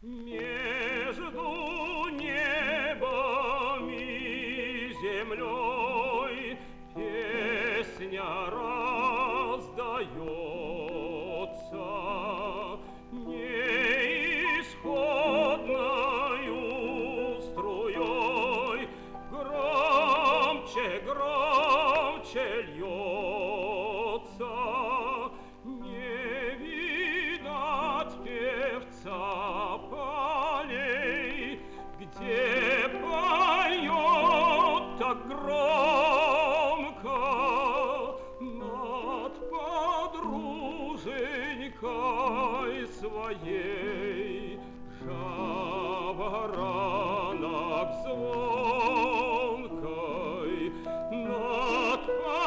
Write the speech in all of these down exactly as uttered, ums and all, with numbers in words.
Между небом и землей песня раздается, неисходною струей громче, громче льется. Не видать певца полей, где поет так громко над подруженькой своей. Жаворонок звонкой над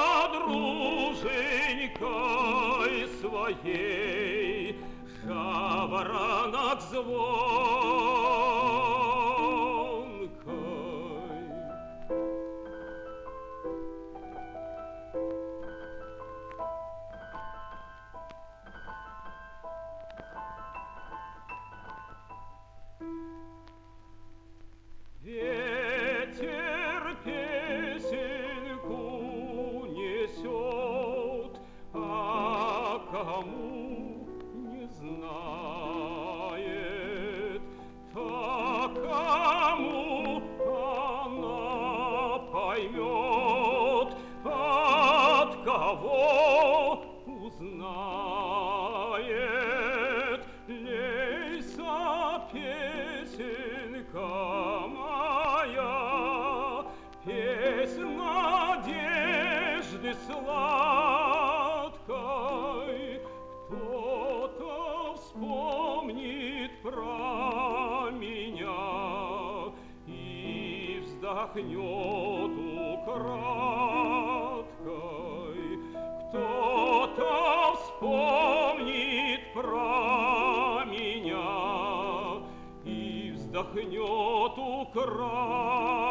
подруженькой своей. Жаворонок звонкой. Ветер песенку несет, а кому не знает, такому она поймет, от кого узнает. Лейся, песенка моя, песнь надежды сладкой. Кто-то вспомнит про меня и вздохнет украдкой. Кто-то вспомнит про меня и вздохнет украдкой.